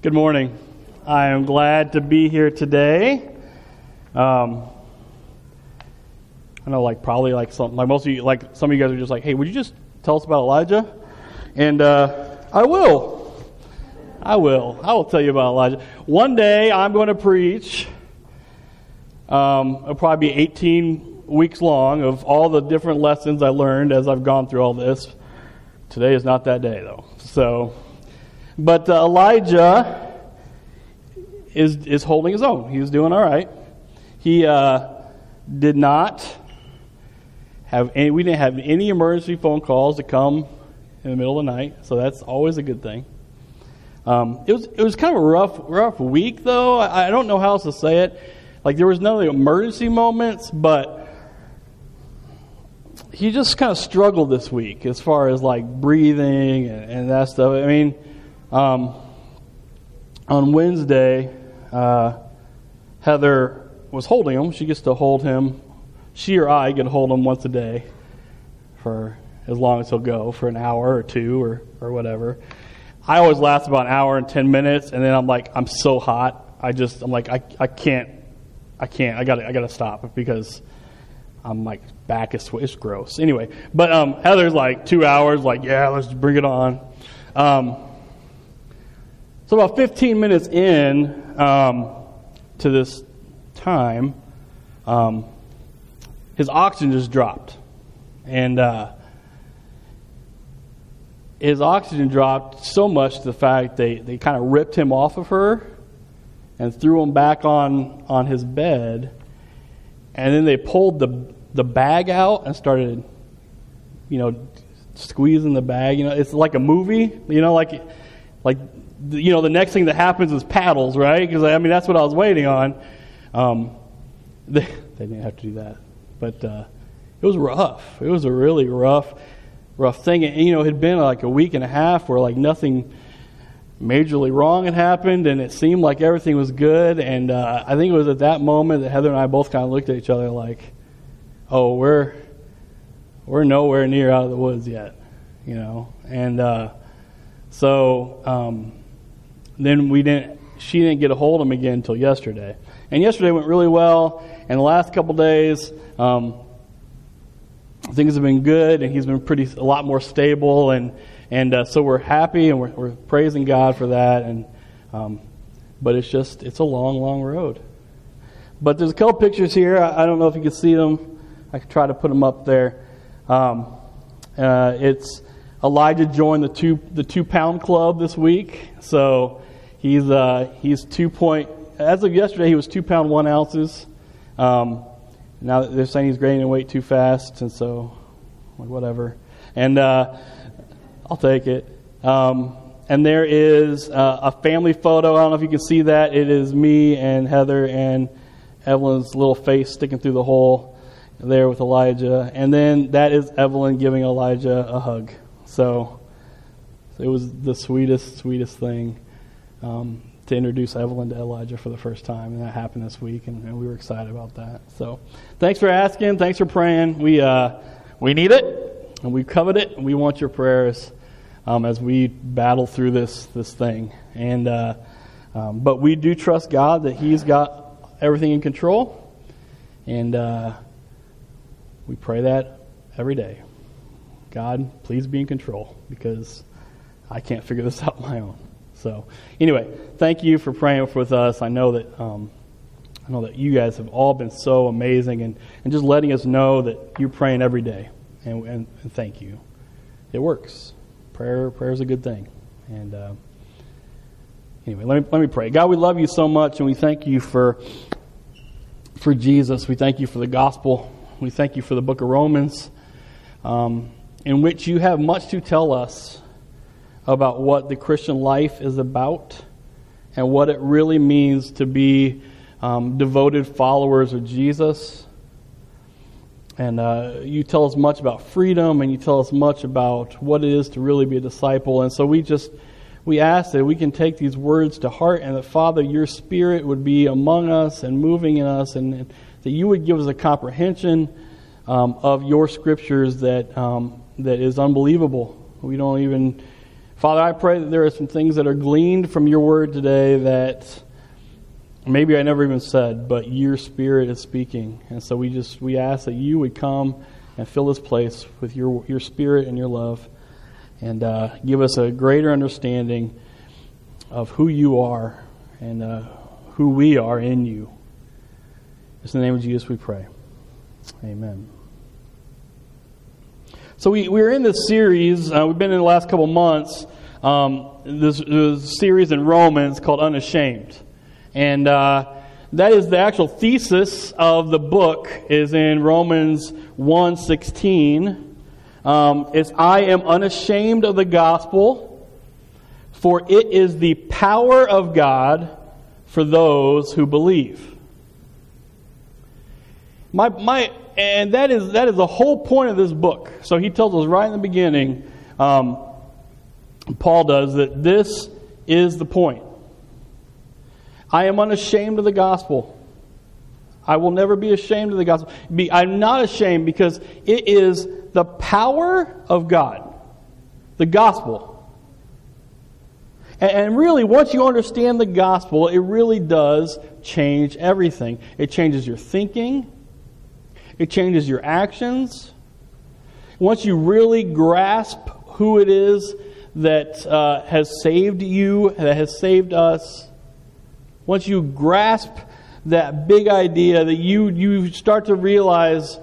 Good morning. I am glad to be here today. I know, probably most of you, some of you guys are just like, hey, would you just tell us about Elijah? And I will. I will tell you about Elijah. One day I'm going to preach. It'll probably be 18 weeks long of all the different lessons I learned as I've gone through all this. Today is not that day, though. But Elijah is holding his own. He's doing all right. He did not have any. We didn't have any emergency phone calls to come in the middle of the night, so that's always a good thing. It was kind of a rough week, though. I don't know how else to say it. There was none of the emergency moments, but he just kind of struggled this week as far as breathing and that stuff. I mean, on Wednesday, Heather was holding him. She gets to hold him. She or I get to hold him once a day for as long as he'll go, for an hour or two or whatever. I always last about an hour and 10 minutes, and then I'm so hot. I can't. I gotta stop because I'm back is it's gross. Anyway, but Heather's 2 hours. Yeah, let's bring it on. So about 15 minutes in to this time, his oxygen just dropped, and his oxygen dropped so much to the fact they kind of ripped him off of her and threw him back on his bed, and then they pulled the bag out and started, squeezing the bag. It's like a movie. The next thing that happens is paddles, right? Because that's what I was waiting on. They didn't have to do that, but it was rough. It was a really rough thing. And it had been a week and a half where nothing majorly wrong had happened, and it seemed like everything was good. And I think it was at that moment that Heather and I both kind of looked at each other oh, we're nowhere near out of the woods yet, And then she didn't get a hold of him again until yesterday. And yesterday went really well. And the last couple days, things have been good, and he's been a lot more stable, and so we're happy, and we're praising God for that. And but it's a long road. But there's a couple pictures here. I don't know if you can see them. I could try to put them up there. It's Elijah joined the 2 pound club this week, so he's 2 point. As of yesterday, he was 2 pound 1 ounces. Now they're saying he's gaining weight too fast, and so whatever. And I'll take it. And there is a family photo. I don't know if you can see that. It is me and Heather and Evelyn's little face sticking through the hole there with Elijah. And then that is Evelyn giving Elijah a hug. So it was the sweetest thing to introduce Evelyn to Elijah for the first time. And that happened this week, and we were excited about that. So thanks for asking. Thanks for praying. We need it, and we covet it, and we want your prayers as we battle through this thing. And but we do trust God that He's got everything in control, and we pray that every day. God, please be in control, because I can't figure this out on my own. So anyway, thank you for praying with us. I know that you guys have all been so amazing, and just letting us know that you're praying every day, and thank you. It works. Prayer is a good thing. And anyway, let me pray. God, we love you so much, and we thank you for Jesus. We thank you for the gospel. We thank you for the book of Romans, in which you have much to tell us about what the Christian life is about and what it really means to be devoted followers of Jesus. And you tell us much about freedom, and you tell us much about what it is to really be a disciple. And so we ask that we can take these words to heart, and that, Father, your Spirit would be among us and moving in us, and that you would give us a comprehension of your Scriptures that is unbelievable. We don't even Father, I pray that there are some things that are gleaned from your word today that maybe I never even said, but your Spirit is speaking. And so we ask that you would come and fill this place with your Spirit and your love, and give us a greater understanding of who you are and who we are in you. It's in the name of Jesus we pray. Amen. So we're in this series. We've been in the last couple months. This series in Romans called Unashamed. And that is the actual thesis of the book is in Romans 1:16. It's, I am unashamed of the gospel, for it is the power of God for those who believe. And that is the whole point of this book. So he tells us right in the beginning, Paul does, that this is the point. I am unashamed of the gospel. I will never be ashamed of the gospel. I'm not ashamed because it is the power of God. The gospel. And really, once you understand the gospel, it really does change everything. It changes your thinking. It changes your actions. Once you really grasp who it is that has saved you, that has saved us, once you grasp that big idea, that you start to realize,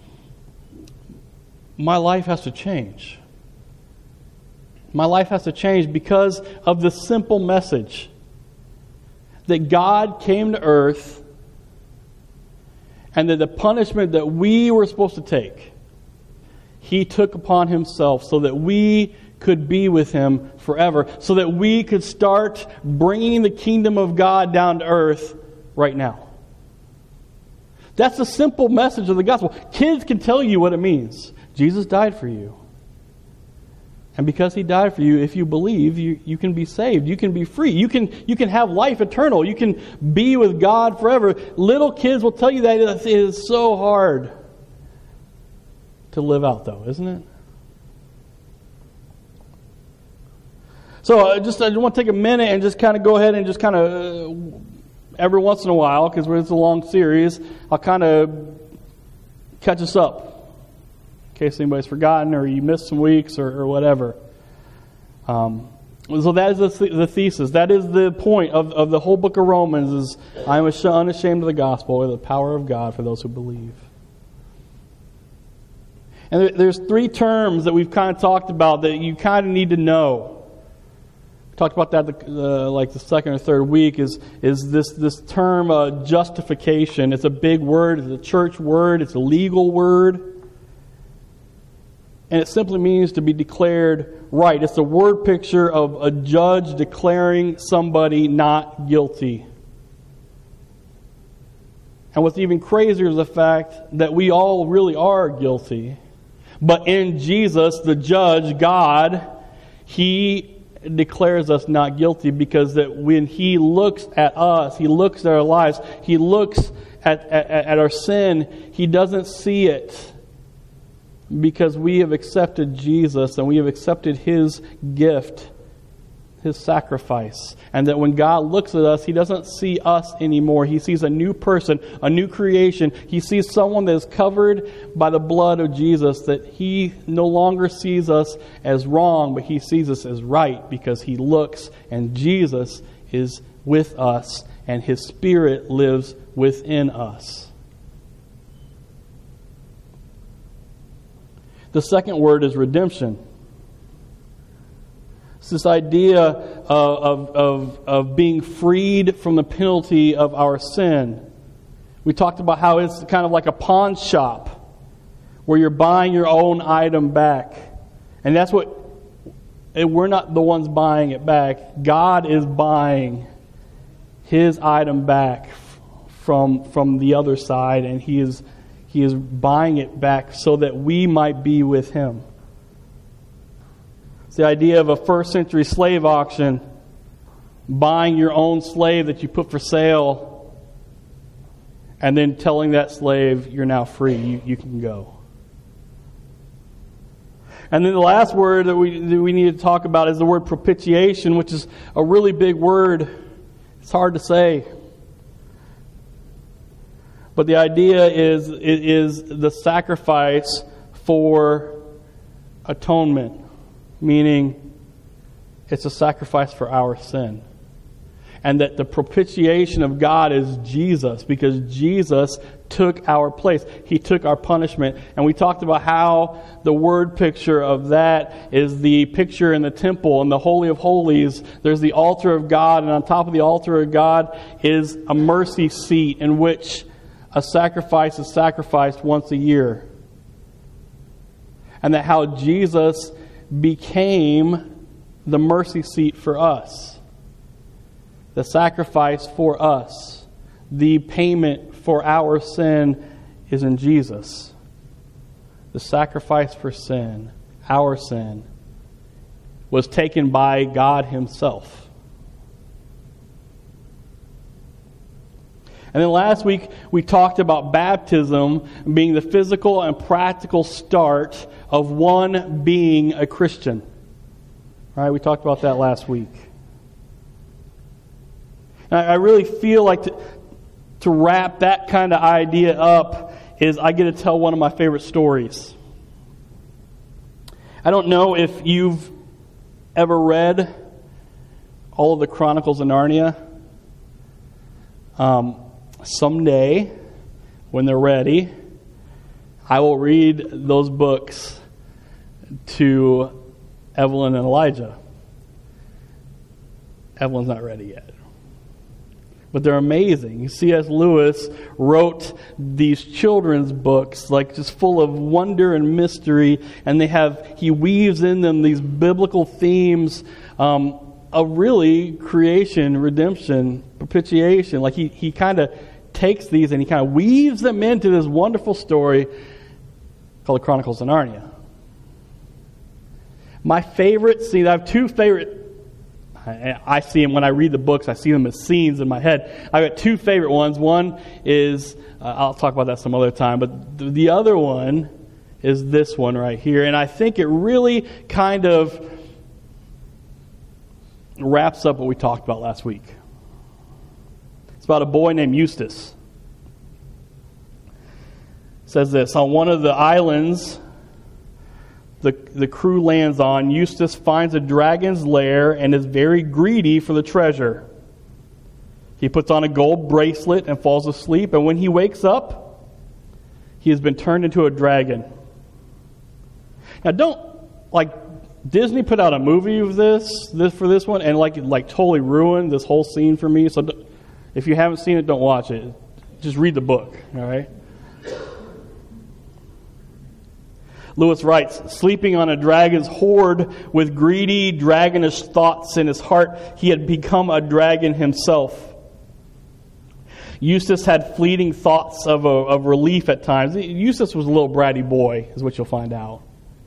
my life has to change. My life has to change because of the simple message that God came to earth, and that the punishment that we were supposed to take, He took upon Himself so that we could be with Him forever, so that we could start bringing the kingdom of God down to earth right now. That's the simple message of the gospel. Kids can tell you what it means. Jesus died for you. And because He died for you, if you believe, you can be saved. You can be free. You can have life eternal. You can be with God forever. Little kids will tell you that it is so hard to live out, though, isn't it? So I just want to take a minute and just kind of go ahead and just kind of, every once in a while, because it's a long series, I'll kind of catch us up. In case anybody's forgotten or you missed some weeks or whatever. So that is the thesis. That is the point of the whole book of Romans is, I am unashamed of the gospel, or the power of God for those who believe. And there's three terms that we've kind of talked about that you kind of need to know. We talked about that like the second or third week is this term justification. It's a big word. It's a church word. It's a legal word. And it simply means to be declared right. It's a word picture of a judge declaring somebody not guilty. And what's even crazier is the fact that we all really are guilty. But in Jesus, the judge, God, He declares us not guilty, because that when He looks at us, He looks at our lives, He looks at our sin, He doesn't see it. Because we have accepted Jesus and we have accepted His gift, His sacrifice. And that when God looks at us, He doesn't see us anymore. He sees a new person, a new creation. He sees someone that is covered by the blood of Jesus, that He no longer sees us as wrong, but He sees us as right, because He looks and Jesus is with us and His Spirit lives within us. The second word is redemption. It's this idea of being freed from the penalty of our sin. We talked about how it's kind of like a pawn shop where you're buying your own item back. And that's what, we're not the ones buying it back. God is buying His item back from the other side, and He is buying it back so that we might be with Him. It's the idea of a first century slave auction, buying your own slave that you put for sale, and then telling that slave, you're now free, you can go. And then the last word that we need to talk about is the word propitiation, which is a really big word. It's hard to say. But the idea is it is the sacrifice for atonement, meaning it's a sacrifice for our sin. And that the propitiation of God is Jesus, because Jesus took our place. He took our punishment. And we talked about how the word picture of that is the picture in the temple, in the Holy of Holies. There's the altar of God, and on top of the altar of God is a mercy seat in which a sacrifice is sacrificed once a year. And that how Jesus became the mercy seat for us. The sacrifice for us, the payment for our sin is in Jesus. The sacrifice for sin, our sin, was taken by God Himself. And then last week we talked about baptism being the physical and practical start of one being a Christian. All right, we talked about that last week. I really feel like to wrap that kind of idea up is I get to tell one of my favorite stories. I don't know if you've ever read all of the Chronicles of Narnia. Someday, when they're ready, I will read those books to Evelyn and Elijah. Evelyn's not ready yet. But they're amazing. C.S. Lewis wrote these children's books, like just full of wonder and mystery, and he weaves in them these biblical themes of really creation, redemption, propitiation. Like he kind of takes these and he kind of weaves them into this wonderful story called The Chronicles of Narnia. My favorite scene, I have two favorite. I see them when I read the books. I see them as scenes in my head. I've got two favorite ones. One is, I'll talk about that some other time, but the other one is this one right here. And I think it really kind of wraps up what we talked about last week. It's about a boy named Eustace. It says this: on one of the islands the crew lands on, Eustace finds a dragon's lair and is very greedy for the treasure. He puts on a gold bracelet and falls asleep, and when he wakes up, he has been turned into a dragon. Now, Disney put out a movie of this for this one, and totally ruined this whole scene for me. So if you haven't seen it, don't watch it. Just read the book, all right? Lewis writes, sleeping on a dragon's hoard with greedy, dragonish thoughts in his heart, he had become a dragon himself. Eustace had fleeting thoughts of relief at times. Eustace was a little bratty boy, is what you'll find out.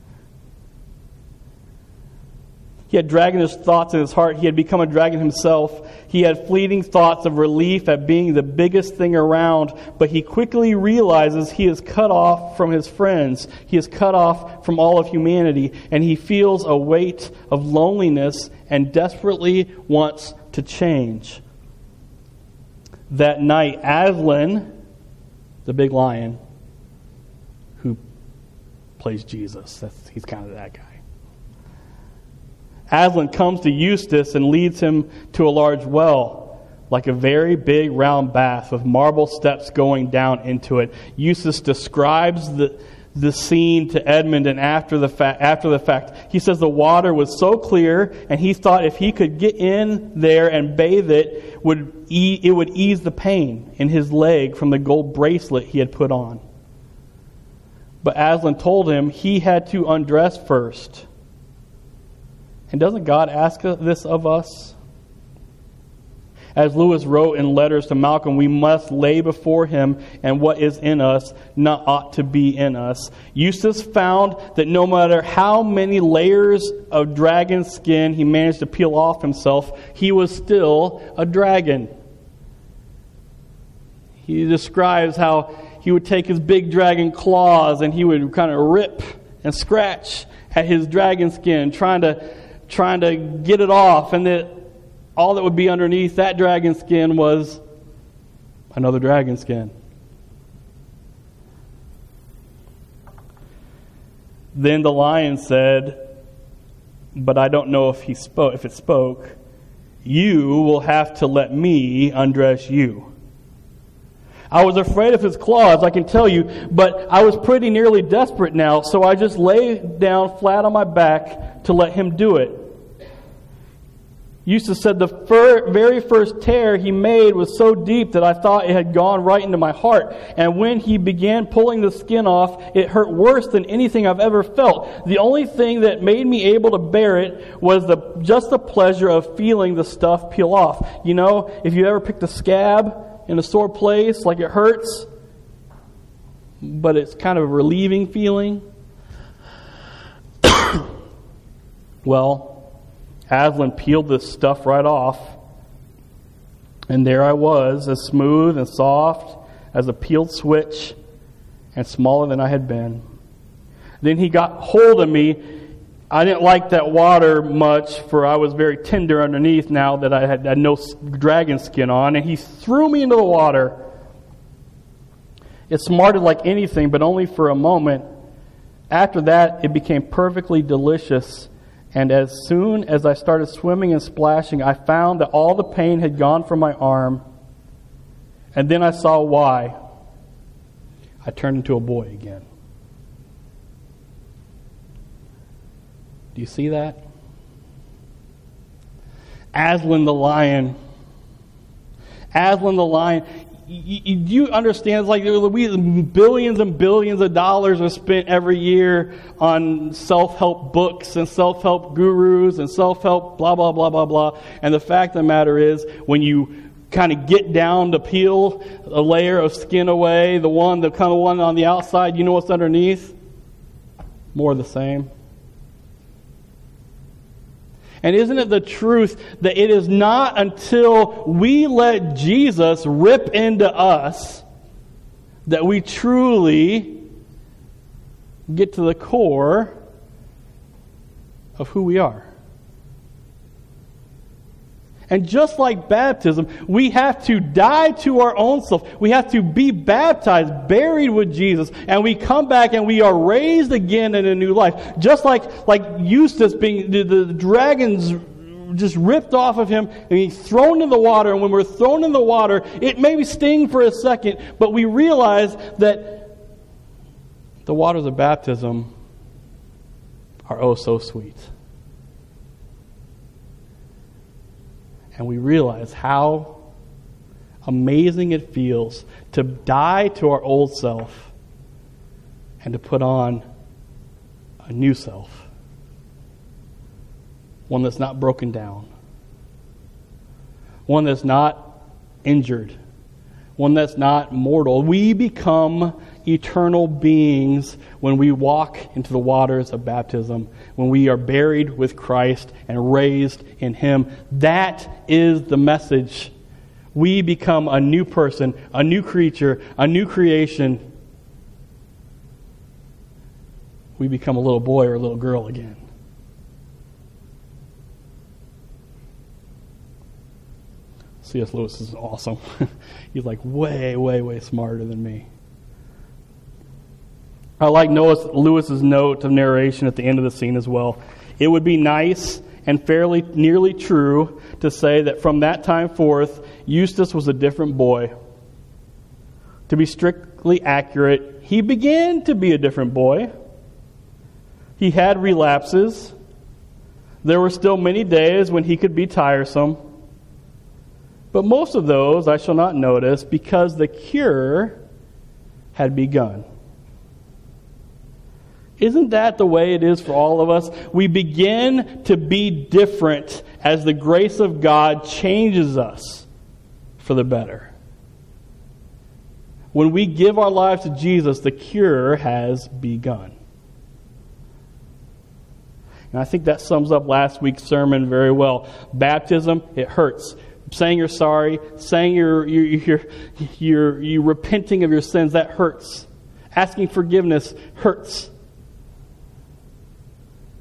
He had dragonish thoughts in his heart. He had become a dragon himself. He had fleeting thoughts of relief at being the biggest thing around, but he quickly realizes he is cut off from his friends. He is cut off from all of humanity, and he feels a weight of loneliness and desperately wants to change. That night, Aslan, the big lion, who plays Jesus, he's kind of that guy. Aslan comes to Eustace and leads him to a large well, like a very big round bath with marble steps going down into it. Eustace describes the scene to Edmund, and after the fact, he says the water was so clear, and he thought if he could get in there and bathe it, it would ease the pain in his leg from the gold bracelet he had put on. But Aslan told him he had to undress first. And doesn't God ask this of us? As Lewis wrote in letters to Malcolm, we must lay before him, and what is in us not ought to be in us. Eustace found that no matter how many layers of dragon skin he managed to peel off himself, he was still a dragon. He describes how he would take his big dragon claws and he would kind of rip and scratch at his dragon skin, trying to get it off, and that all that would be underneath that dragon skin was another dragon skin. Then the lion said, but I don't know if it spoke, you will have to let me undress you. I was afraid of his claws, I can tell you, but I was pretty nearly desperate now, so I just lay down flat on my back to let him do it. Eustace said the very first tear he made was so deep that I thought it had gone right into my heart. And when he began pulling the skin off, it hurt worse than anything I've ever felt. The only thing that made me able to bear it was just the pleasure of feeling the stuff peel off. You know, if you ever picked a scab in a sore place, like it hurts, but it's kind of a relieving feeling. Well, Aslan peeled this stuff right off, and there I was, as smooth and soft as a peeled switch, and smaller than I had been. Then he got hold of me. I didn't like that water much, for I was very tender underneath now that I had no dragon skin on, and he threw me into the water. It smarted like anything, but only for a moment. After that, it became perfectly delicious. And as soon as I started swimming and splashing, I found that all the pain had gone from my arm. And then I saw why. I turned into a boy again. Do you see that? Aslan the lion. Aslan the lion. You understand, it's like billions and billions of dollars are spent every year on self-help books and self-help gurus and self-help blah, blah, blah, blah, blah. And the fact of the matter is, when you kind of get down to peel a layer of skin away, the kind of one on the outside, you know what's underneath? More of the same. And isn't it the truth that it is not until we let Jesus rip into us that we truly get to the core of who we are? And just like baptism, we have to die to our own self. We have to be baptized, buried with Jesus, and we come back and we are raised again in a new life. Just like Eustace being the dragons just ripped off of him and he's thrown in the water. And when we're thrown in the water, it may sting for a second, but we realize that the waters of baptism are oh so sweet. And we realize how amazing it feels to die to our old self and to put on a new self. One that's not broken down. One that's not injured. One that's not mortal. We become eternal beings when we walk into the waters of baptism, when we are buried with Christ and raised in Him. That is the message. We become a new person, a new creature, a new creation. We become a little boy or a little girl again. C.S. Lewis is awesome. He's like way, way, way smarter than me. I like Lewis's note of narration at the end of the scene as well. It would be nice and fairly nearly true to say that from that time forth, Eustace was a different boy. To be strictly accurate, he began to be a different boy. He had relapses. There were still many days when he could be tiresome. But most of those I shall not notice, because the cure had begun. Isn't that the way it is for all of us? We begin to be different as the grace of God changes us for the better. When we give our lives to Jesus, the cure has begun. And I think that sums up last week's sermon very well. Baptism, it hurts. Saying you're sorry, saying you're repenting of your sins, that hurts. Asking forgiveness hurts.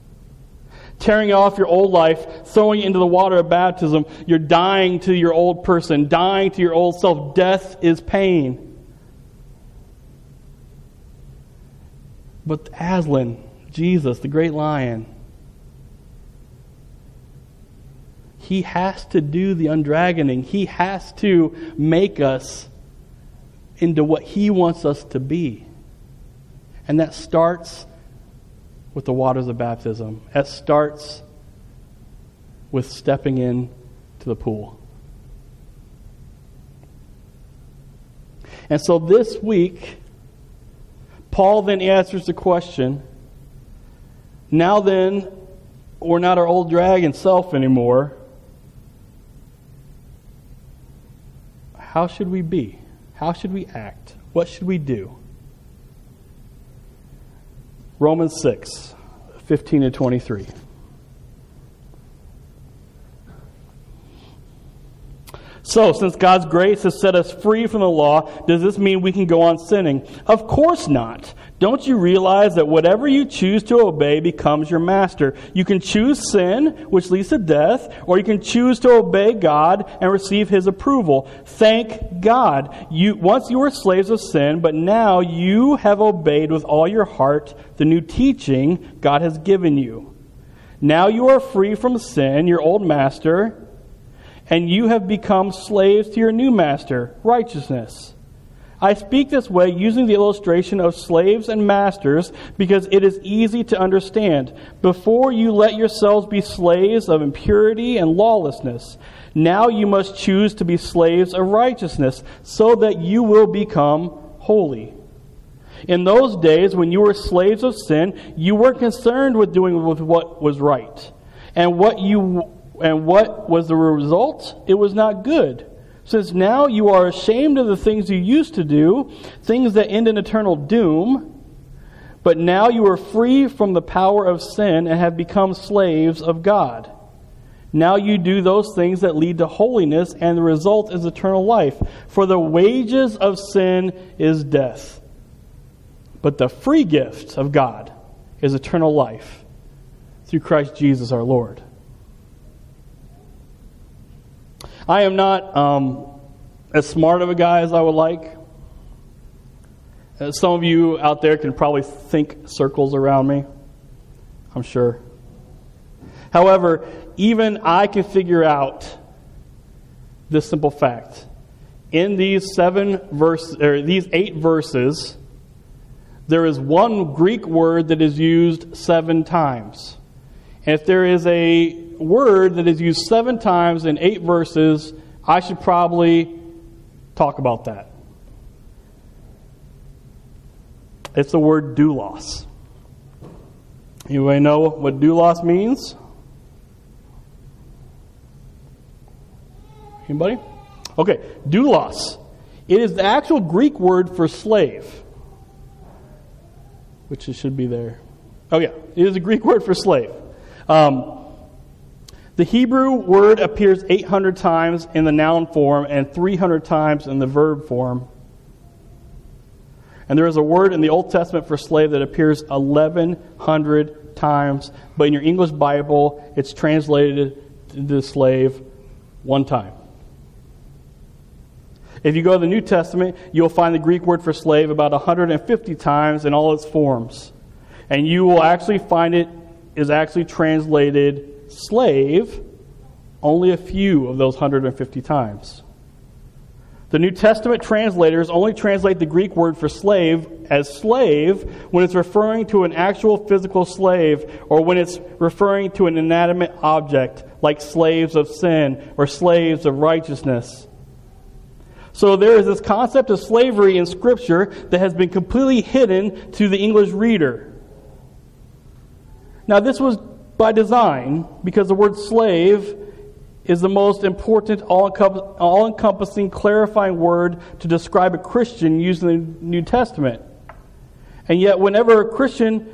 tearing off your old life, throwing it into the water of baptism. You're dying to your old person, dying to your old self. Death is pain. But Aslan, Jesus, the great lion, he has to do the undragoning. He has to make us into what he wants us to be. And that starts with the waters of baptism. That starts with stepping in to the pool. And so this week, Paul then answers the question, now then, we're not our old dragon self anymore. How should we be? How should we act? What should we do? Romans 6, 15 to 23. So, since God's grace has set us free from the law, does this mean we can go on sinning? Of course not. Don't you realize that whatever you choose to obey becomes your master? You can choose sin, which leads to death, or you can choose to obey God and receive His approval. Thank God. Once you were slaves of sin, but now you have obeyed with all your heart the new teaching God has given you. Now you are free from sin, your old master, and you have become slaves to your new master, righteousness. I speak this way using the illustration of slaves and masters because it is easy to understand. Before you let yourselves be slaves of impurity and lawlessness, now you must choose to be slaves of righteousness so that you will become holy. In those days when you were slaves of sin, you were concerned with doing what was right. And what was the result? It was not good. Since now you are ashamed of the things you used to do, things that end in eternal doom, but now you are free from the power of sin and have become slaves of God. Now you do those things that lead to holiness, and the result is eternal life. For the wages of sin is death, but the free gift of God is eternal life through Christ Jesus our Lord. I am not as smart of a guy as I would like. Some of you out there can probably think circles around me, I'm sure. However, even I can figure out this simple fact. In these 8 verses, there is one Greek word that is used 7 times. And if there is a word that is used 7 times in 8 verses, I should probably talk about that. It's the word doulos. Anybody know what doulos means? Anybody? Okay, doulos. It is the actual Greek word for slave, which it should be there. Oh yeah, it is a Greek word for slave. The Hebrew word appears 800 times in the noun form and 300 times in the verb form. And there is a word in the Old Testament for slave that appears 1,100 times. But in your English Bible, it's translated to slave 1 time. If you go to the New Testament, you'll find the Greek word for slave about 150 times in all its forms. And you will actually find it is actually translated slave only a few of those 150 times. The New Testament translators only translate the Greek word for slave as slave when it's referring to an actual physical slave or when it's referring to an inanimate object like slaves of sin or slaves of righteousness. So there is this concept of slavery in Scripture that has been completely hidden to the English reader. Now this was by design, because the word slave is the most important, all-encompassing, clarifying word to describe a Christian used in the New Testament. And yet, whenever a Christian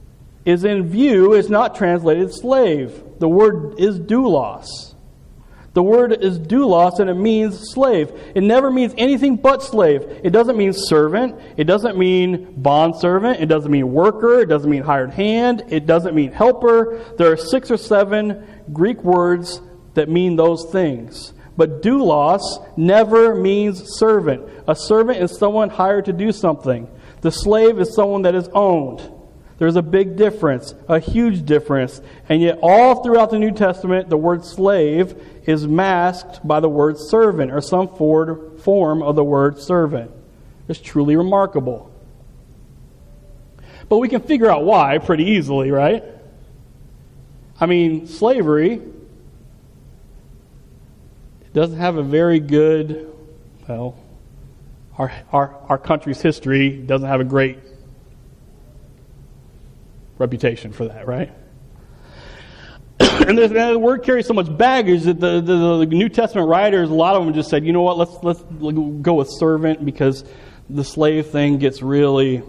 is in view, it's not translated slave. The word is doulos. The word is doulos, and it means slave. It never means anything but slave. It doesn't mean servant. It doesn't mean bondservant. It doesn't mean worker. It doesn't mean hired hand. It doesn't mean helper. There are 6 or 7 Greek words that mean those things. But doulos never means servant. A servant is someone hired to do something. The slave is someone that is owned. There's a big difference, a huge difference. And yet all throughout the New Testament, the word slave is masked by the word servant or some form of the word servant. It's truly remarkable. But we can figure out why pretty easily, right? I mean, slavery doesn't have a very good, well, our country's history doesn't have a great reputation for that, right? And the word carries so much baggage that the New Testament writers, a lot of them just said, you know what, let's go with servant, because the slave thing gets really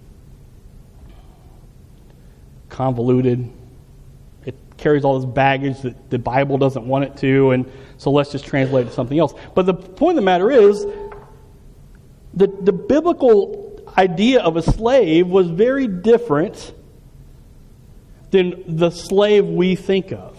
convoluted. It carries all this baggage that the Bible doesn't want it to, and so let's just translate it to something else. But the point of the matter is, the biblical idea of a slave was very different than the slave we think of.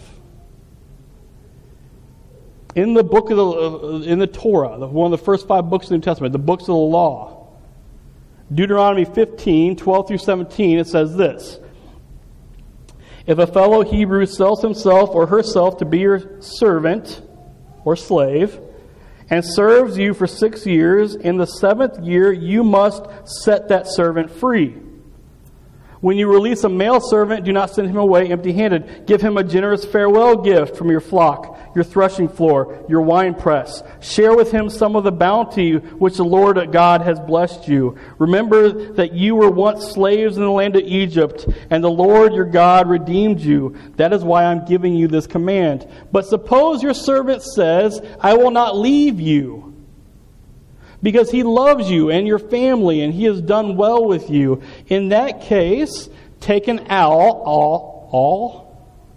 In the book of in the Torah, one of the first 5 books of the New Testament, the books of the law, Deuteronomy 15, 12 through 17, it says this: if a fellow Hebrew sells himself or herself to be your servant or slave, and serves you for 6 years, in the 7th year you must set that servant free. When you release a male servant, do not send him away empty-handed. Give him a generous farewell gift from your flock, your threshing floor, your winepress. Share with him some of the bounty which the Lord God has blessed you. Remember that you were once slaves in the land of Egypt, and the Lord your God redeemed you. That is why I'm giving you this command. But suppose your servant says, I will not leave you, because he loves you and your family, and he has done well with you. In that case, take an awl,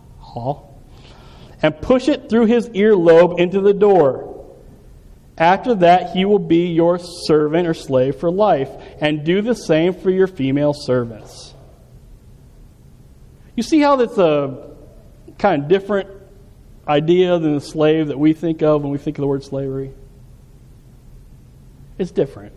and push it through his earlobe into the door. After that, he will be your servant or slave for life, and do the same for your female servants. You see how that's a kind of different idea than the slave that we think of when we think of the word slavery? It's different.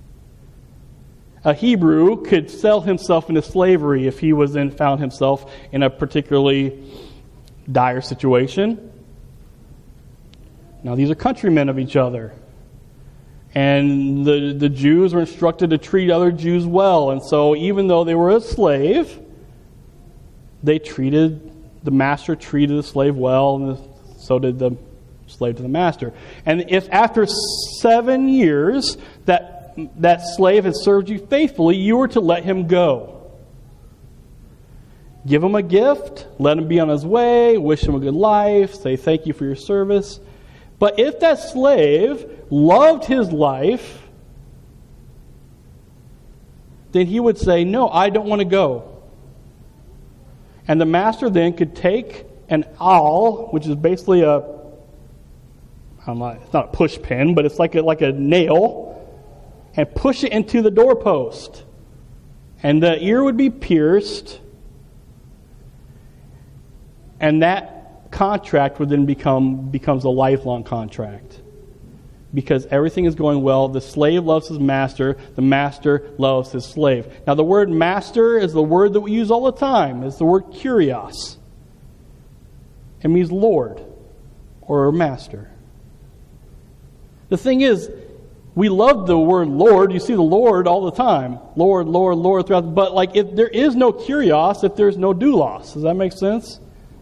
A Hebrew could sell himself into slavery if he found himself in a particularly dire situation. Now, these are countrymen of each other. And the Jews were instructed to treat other Jews well. And so even though they were a slave, the master treated the slave well, and so did the slave to the master. And if after 7 years that slave has served you faithfully, you were to let him go. Give him a gift, let him be on his way, wish him a good life, say thank you for your service. But if that slave loved his life, then he would say, no, I don't want to go. And the master then could take an awl, which is basically it's not a push pin, but it's like a nail, and push it into the doorpost. And the ear would be pierced, and that contract would then becomes a lifelong contract. Because everything is going well, the slave loves his master, the master loves his slave. Now the word master is the word that we use all the time. It's the word kurios. It means Lord or master. The thing is, we love the word Lord. You see the Lord all the time. Lord, Lord, Lord throughout. But if there is no kurios, if there's no doulos. Does that make sense?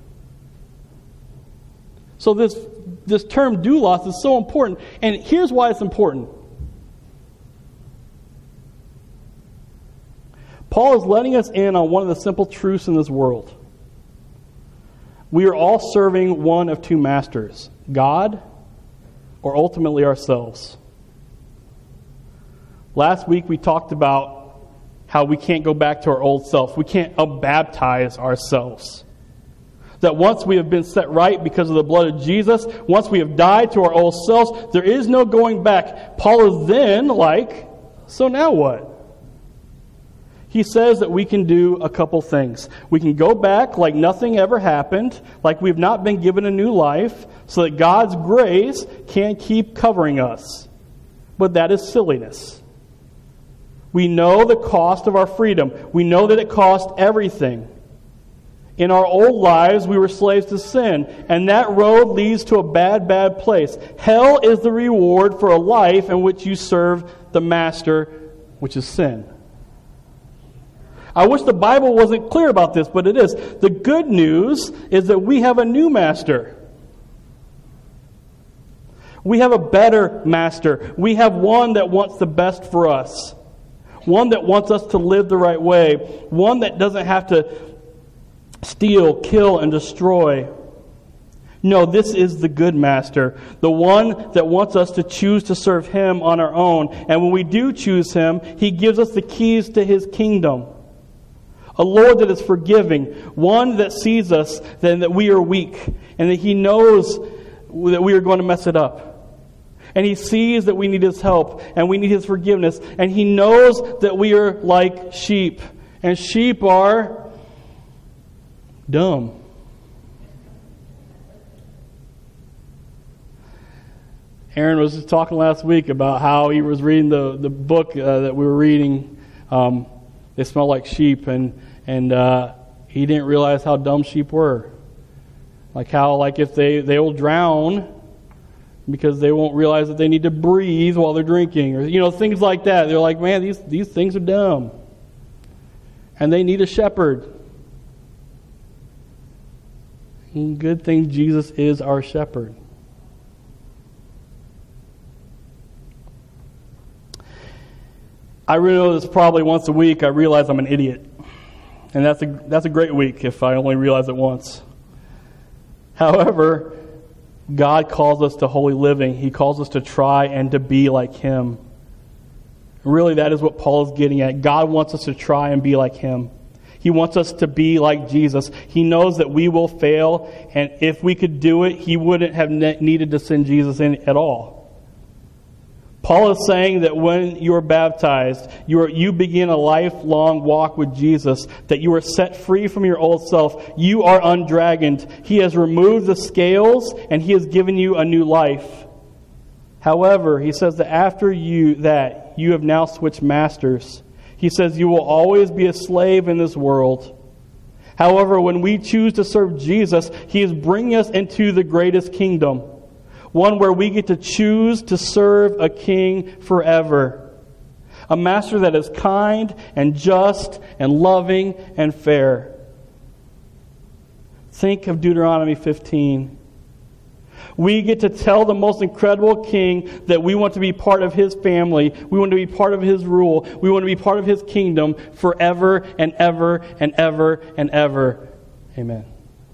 So this term doulos is so important. And here's why it's important. Paul is letting us in on one of the simple truths in this world. We are all serving one of two masters, God or ultimately ourselves. Last week we talked about how we can't go back to our old self. We can't unbaptize ourselves. That once we have been set right because of the blood of Jesus, once we have died to our old selves, there is no going back. Paul is then like, so now what? He says that we can do a couple things. We can go back like nothing ever happened, like we've not been given a new life, so that God's grace can keep covering us. But that is silliness. We know the cost of our freedom. We know that it cost everything. In our old lives, we were slaves to sin, and that road leads to a bad, bad place. Hell is the reward for a life in which you serve the master, which is sin. I wish the Bible wasn't clear about this, but it is. The good news is that we have a new master. We have a better master. We have one that wants the best for us. One that wants us to live the right way. One that doesn't have to steal, kill, and destroy. No, this is the good master. The one that wants us to choose to serve him on our own. And when we do choose him, he gives us the keys to his kingdom. A Lord that is forgiving. One that sees us then that we are weak. And that he knows that we are going to mess it up. And he sees that we need his help. And we need his forgiveness. And he knows that we are like sheep. And sheep are dumb. Aaron was just talking last week about how he was reading the book that we were reading. They smell like sheep, and he didn't realize how dumb sheep were. Like how, like if they will drown because they won't realize that they need to breathe while they're drinking, or things like that. They're like, man, these things are dumb, and they need a shepherd. And good thing Jesus is our shepherd. I really know this probably once a week I realize I'm an idiot. And that's a great week if I only realize it once. However, God calls us to holy living. He calls us to try and to be like him. Really, that is what Paul is getting at. God wants us to try and be like him. He wants us to be like Jesus. He knows that we will fail, and if we could do it, he wouldn't have needed to send Jesus in at all. Paul is saying that when you are baptized, you begin a lifelong walk with Jesus, that you are set free from your old self. You are undragoned. He has removed the scales, and he has given you a new life. However, he says that after you have now switched masters. He says you will always be a slave in this world. However, when we choose to serve Jesus, he is bringing us into the greatest kingdom. One where we get to choose to serve a king forever. A master that is kind and just and loving and fair. Think of Deuteronomy 15. We get to tell the most incredible king that we want to be part of his family. We want to be part of his rule. We want to be part of his kingdom forever and ever and ever and ever. Amen.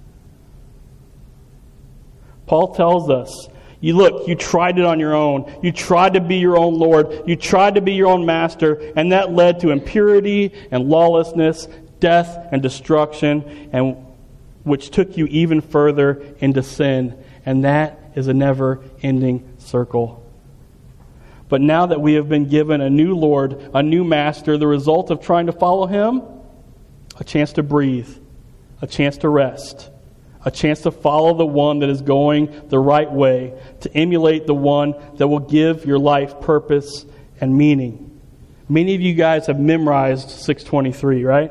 Paul tells us, you tried it on your own. You tried to be your own Lord. You tried to be your own master, and that led to impurity and lawlessness, death and destruction, and which took you even further into sin. And that is a never-ending circle. But now that we have been given a new Lord, a new master, the result of trying to follow him, a chance to breathe, a chance to rest, a chance to follow the one that is going the right way, to emulate the one that will give your life purpose and meaning. Many of you guys have memorized 6:23, right?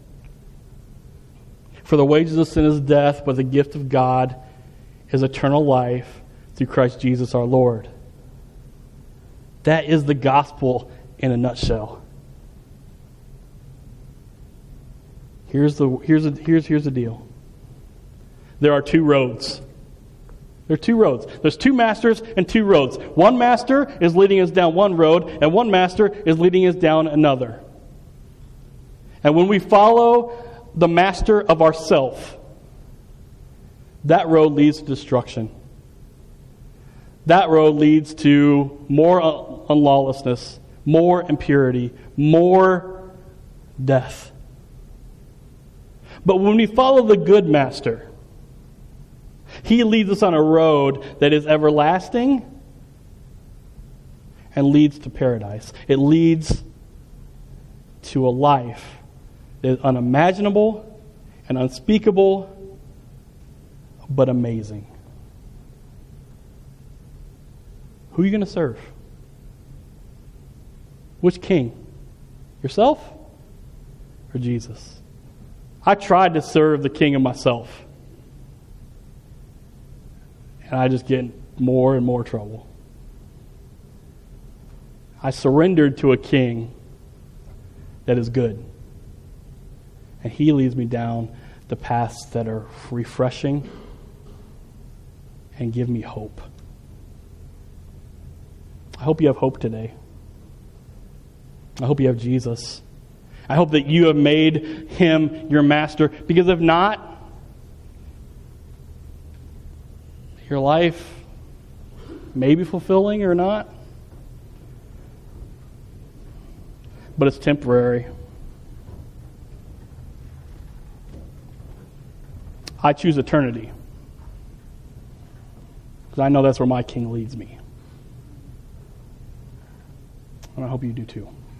For the wages of sin is death, but the gift of God is eternal life through Christ Jesus our Lord. That is the gospel in a nutshell. Here's the deal. There are two roads. There are two roads. There's two masters and two roads. One master is leading us down one road, and one master is leading us down another. And when we follow the master of ourself, that road leads to destruction. That road leads to more unlawlessness, more impurity, more death. But when we follow the good master, He leads us on a road that is everlasting and leads to paradise. It leads to a life that is unimaginable and unspeakable, but amazing. Who are you going to serve? Which king? Yourself or Jesus? I tried to serve the king of myself, and I just get more and more trouble. I surrendered to a king that is good, and he leads me down the paths that are refreshing and give me hope. I hope you have hope today. I hope you have Jesus. I hope that you have made him your master, because if not, your life may be fulfilling or not, but it's temporary. I choose eternity, because I know that's where my King leads me. And I hope you do too.